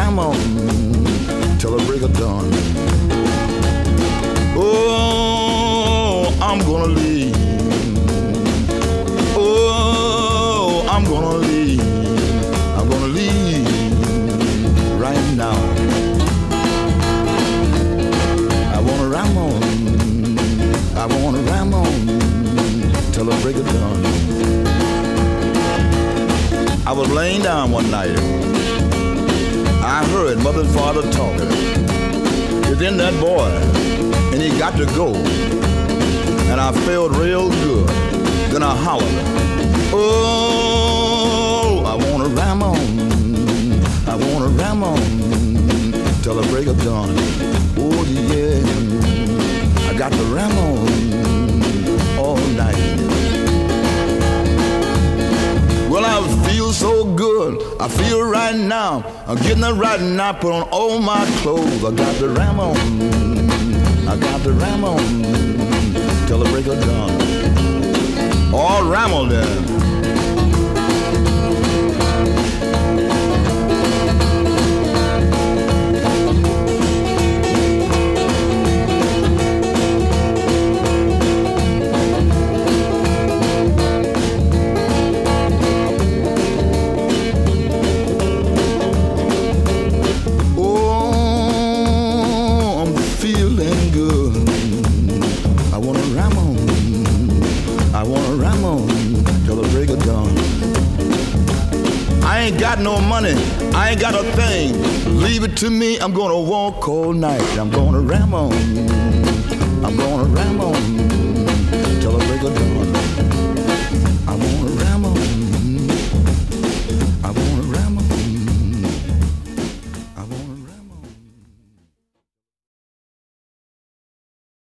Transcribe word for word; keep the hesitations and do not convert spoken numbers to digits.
ram on till the break of dawn. Oh, I'm gonna leave. Oh, I'm gonna leave. I'm gonna leave right now. I wanna ram on. I wanna ram on till the break of dawn. I was laying down one night. I heard mother and father talking. It's in that boy, and he got to go. And I felt real good. Then I hollered, oh, I wanna ram on. I wanna ram on till the break of dawn. Oh yeah, I got to ram on all night. Well, I feel so good. I feel right now. I'm getting it right now. Put on all my clothes. I got the ram on. I got the ram on till the break of dawn. All ram on there. I ain't got no money, I ain't got a thing. Leave it to me, I'm gonna walk all night. I'm gonna ram on.